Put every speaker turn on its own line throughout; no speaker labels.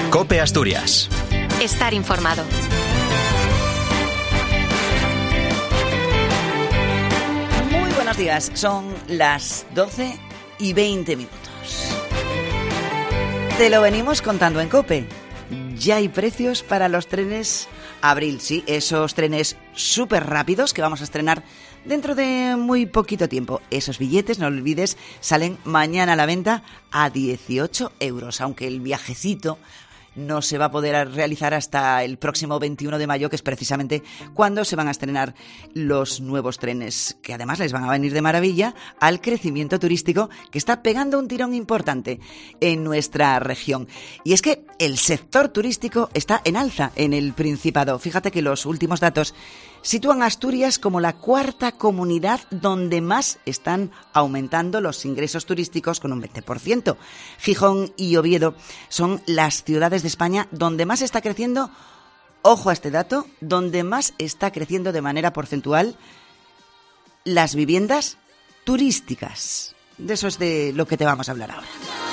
COPE Asturias.
Estar informado.
Muy buenos días, son las 12:20. Te lo venimos contando en COPE. Ya hay precios para los trenes Abril, sí, esos trenes súper rápidos que vamos a estrenar dentro de muy poquito tiempo. Esos billetes, no lo olvides, salen mañana a la venta a 18 euros, aunque el viajecito no se va a poder realizar hasta el próximo 21 de mayo, que es precisamente cuando se van a estrenar los nuevos trenes, que además les van a venir de maravilla al crecimiento turístico que está pegando un tirón importante en nuestra región. Y es que el sector turístico está en alza en el Principado. Fíjate que los últimos datos sitúan a Asturias como la cuarta comunidad donde más están aumentando los ingresos turísticos, con un 20%. Gijón y Oviedo son las ciudades de España donde más está creciendo, ojo a este dato, donde más está creciendo de manera porcentual las viviendas turísticas. De eso es de lo que te vamos a hablar ahora.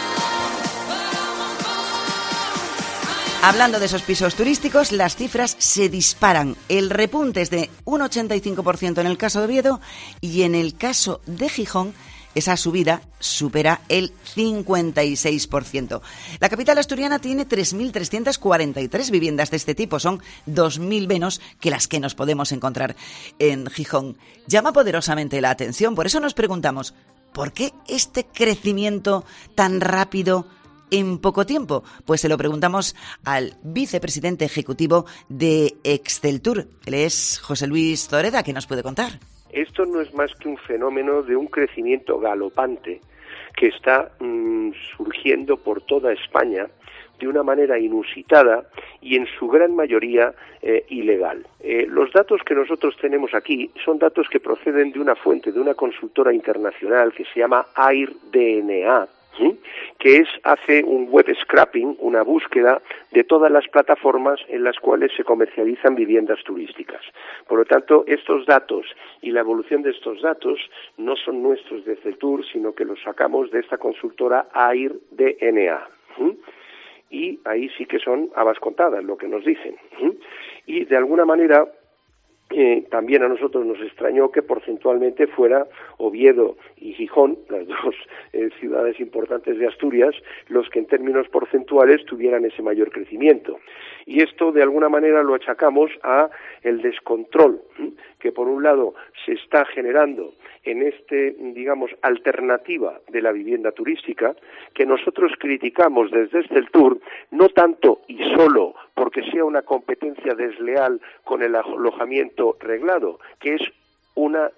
Hablando de esos pisos turísticos, las cifras se disparan. El repunte es de un 85% en el caso de Oviedo y en el caso de Gijón esa subida supera el 56%. La capital asturiana tiene 3.343 viviendas de este tipo. Son 2.000 menos que las que nos podemos encontrar en Gijón. Llama poderosamente la atención. Por eso nos preguntamos, ¿por qué este crecimiento tan rápido en poco tiempo? Pues se lo preguntamos al vicepresidente ejecutivo de Exceltur. Él es José Luis Zoreda, ¿qué nos puede contar?
Esto no es más que un fenómeno de un crecimiento galopante que está surgiendo por toda España de una manera inusitada y en su gran mayoría ilegal. Los datos que nosotros tenemos aquí son datos que proceden de una fuente, de una consultora internacional que se llama AIR-DNA, que hace un web scraping, una búsqueda de todas las plataformas en las cuales se comercializan viviendas turísticas. Por lo tanto, estos datos y la evolución de estos datos no son nuestros de Exceltur, sino que los sacamos de esta consultora AIR-DNA. Y ahí sí que son habas contadas lo que nos dicen. Y de alguna manera también a nosotros nos extrañó que porcentualmente fuera Oviedo y Gijón, las dos ciudades importantes de Asturias, los que en términos porcentuales tuvieran ese mayor crecimiento. Y esto de alguna manera lo achacamos a el descontrol que por un lado se está generando en alternativa de la vivienda turística, que nosotros criticamos desde Exceltur, no tanto y solo porque sea una competencia desleal con el alojamiento reglado, que es una,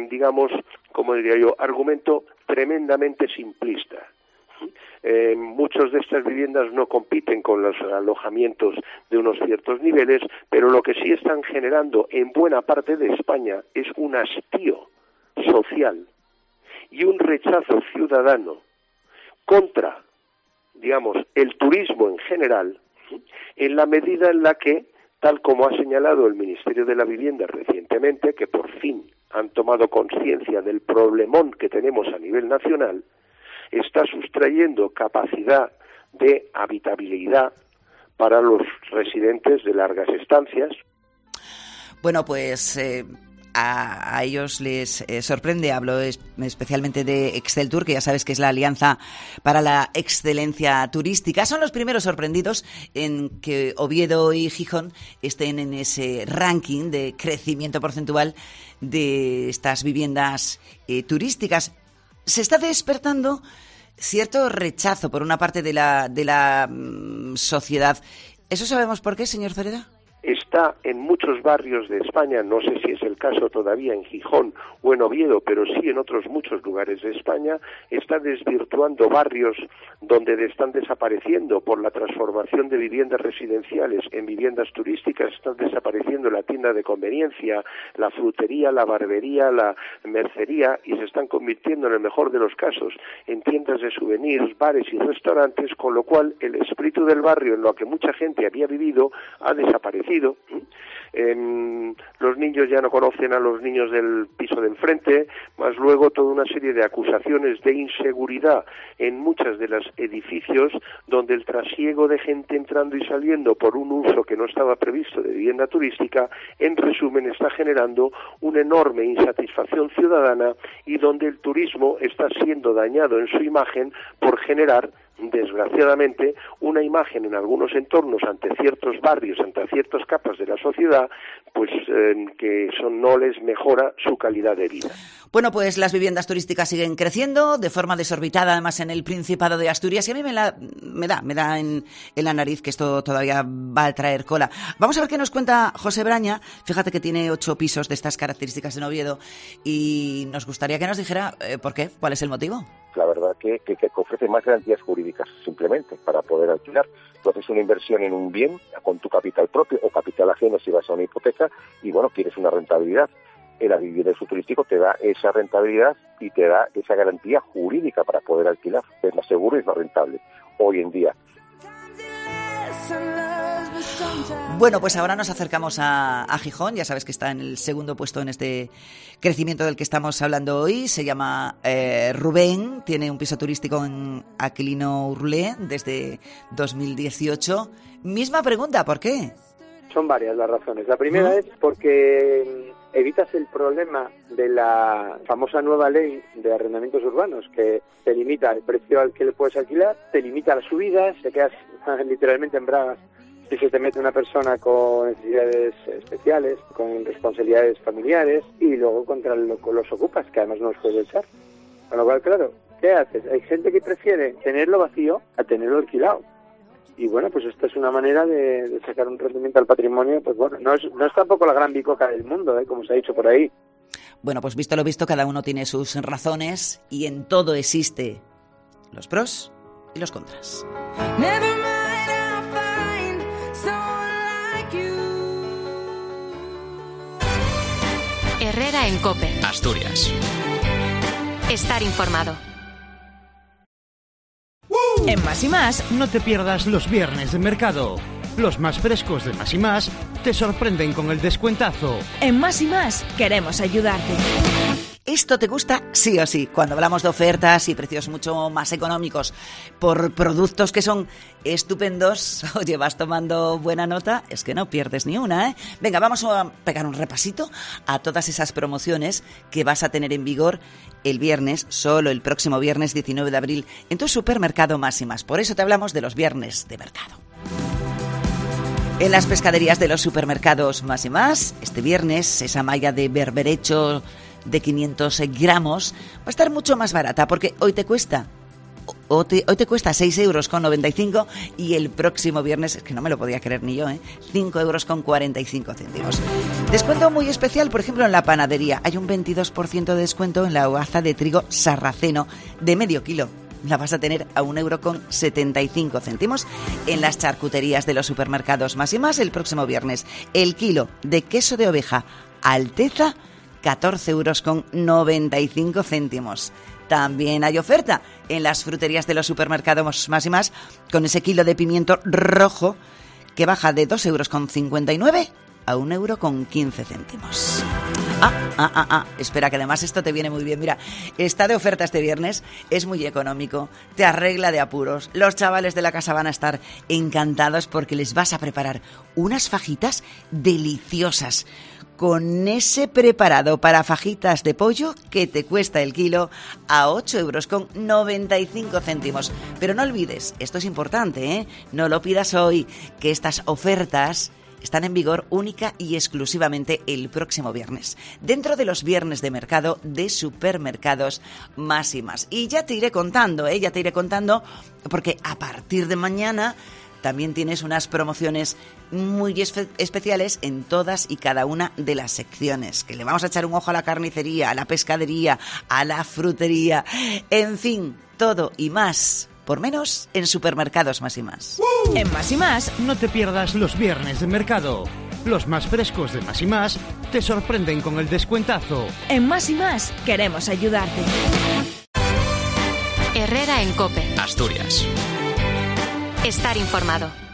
argumento tremendamente simplista. Muchas de estas viviendas no compiten con los alojamientos de unos ciertos niveles, pero lo que sí están generando en buena parte de España es un hastío social y un rechazo ciudadano contra, el turismo en general, en la medida en la que, tal como ha señalado el Ministerio de la Vivienda recientemente, que por fin han tomado conciencia del problemón que tenemos a nivel nacional, está sustrayendo capacidad de habitabilidad para los residentes de largas estancias.
Bueno, pues a ellos les sorprende. Hablo especialmente de Exceltur, que ya sabes que es la Alianza para la Excelencia Turística. Son los primeros sorprendidos en que Oviedo y Gijón estén en ese ranking de crecimiento porcentual de estas viviendas turísticas. Se está despertando cierto rechazo por una parte de la sociedad. ¿Eso sabemos por qué, señor Zoreda?
Está en muchos barrios de España, no sé si es el caso todavía en Gijón o en Oviedo, pero sí en otros muchos lugares de España, está desvirtuando barrios donde están desapareciendo por la transformación de viviendas residenciales en viviendas turísticas, están desapareciendo la tienda de conveniencia, la frutería, la barbería, la mercería, y se están convirtiendo, en el mejor de los casos, en tiendas de souvenirs, bares y restaurantes, con lo cual el espíritu del barrio en lo que mucha gente había vivido ha desaparecido. crecido. Los niños ya no conocen a los niños del piso de enfrente, más luego toda una serie de acusaciones de inseguridad en muchos de los edificios, donde el trasiego de gente entrando y saliendo por un uso que no estaba previsto de vivienda turística, en resumen, está generando una enorme insatisfacción ciudadana y donde el turismo está siendo dañado en su imagen por generar, desgraciadamente, una imagen en algunos entornos ante ciertos barrios, ante ciertas capas de la sociedad, pues que eso no les mejora su calidad de vida.
Bueno, pues las viviendas turísticas siguen creciendo de forma desorbitada, además en el Principado de Asturias, y a mí me da en la nariz que esto todavía va a traer cola. Vamos a ver qué nos cuenta José Braña. Fíjate que tiene 8 pisos de estas características en Oviedo y nos gustaría que nos dijera por qué, cuál es el motivo.
La verdad que ofrece más garantías jurídicas simplemente para poder alquilar. Tú haces una inversión en un bien con tu capital propio o capital ajeno si vas a una hipoteca y, bueno, quieres una rentabilidad. El vivienda de uso turístico te da esa rentabilidad y te da esa garantía jurídica para poder alquilar. Es más seguro y es más rentable hoy en día.
Bueno, pues ahora nos acercamos a Gijón. Ya sabes que está en el segundo puesto en este crecimiento del que estamos hablando hoy. Se llama Rubén, tiene un piso turístico en Aquilino Urlé desde 2018. Misma pregunta, ¿por qué?
Son varias las razones. La primera es porque evitas el problema de la famosa nueva ley de arrendamientos urbanos, que te limita el precio al que le puedes alquilar, te limita las subidas, te quedas literalmente en bragas si se te mete una persona con necesidades especiales, con responsabilidades familiares, y luego contra los ocupas, que además no los puedes echar. Con lo cual, claro, ¿qué haces? Hay gente que prefiere tenerlo vacío a tenerlo alquilado. Y bueno, pues esta es una manera de sacar un rendimiento al patrimonio. Pues bueno, no es tampoco la gran bicoca del mundo, como se ha dicho por ahí.
Bueno, pues visto lo visto, cada uno tiene sus razones y en todo existe los pros y los contras.
Herrera en COPE. Asturias. Estar informado.
En Más y Más, no te pierdas los viernes de mercado. Los más frescos de Más y Más te sorprenden con el descuentazo.
En Más y Más queremos ayudarte.
Esto te gusta sí o sí. Cuando hablamos de ofertas y precios mucho más económicos por productos que son estupendos, oye, vas tomando buena nota, es que no pierdes ni una, ¿eh? Venga, vamos a pegar un repasito a todas esas promociones que vas a tener en vigor el viernes, solo el próximo viernes 19 de abril, en tu supermercado Más y Más. Por eso te hablamos de los viernes de mercado. En las pescaderías de los supermercados Más y Más, este viernes, esa malla de berberecho de 500 gramos va a estar mucho más barata, porque hoy te cuesta 6,95 € y el próximo viernes, es que no me lo podía creer ni yo, 5,45 €. Descuento muy especial, por ejemplo, en la panadería. Hay un 22% de descuento en la hogaza de trigo sarraceno de medio kilo. La vas a tener a 1,75 €. En las charcuterías de los supermercados Más y Más el próximo viernes. El kilo de queso de oveja Alteza, 14,95 €. También hay oferta en las fruterías de los supermercados Más y Más con ese kilo de pimiento rojo que baja de 2,59 € a 1,15 €. Espera, que además esto te viene muy bien. Mira, está de oferta este viernes, es muy económico, te arregla de apuros. Los chavales de la casa van a estar encantados porque les vas a preparar unas fajitas deliciosas con ese preparado para fajitas de pollo que te cuesta el kilo a 8,95 €. Pero no olvides, esto es importante, no lo pidas hoy, que estas ofertas están en vigor única y exclusivamente el próximo viernes, dentro de los viernes de mercado de supermercados Más y Más. Y ya te iré contando, porque a partir de mañana también tienes unas promociones muy especiales en todas y cada una de las secciones, que le vamos a echar un ojo a la carnicería, a la pescadería, a la frutería, en fin, todo y más por menos en supermercados Más y Más.
En Más y Más no te pierdas los viernes de mercado. Los más frescos de Más y Más te sorprenden con el descuentazo.
En Más y Más queremos ayudarte.
Herrera en COPE. Asturias. Estar informado.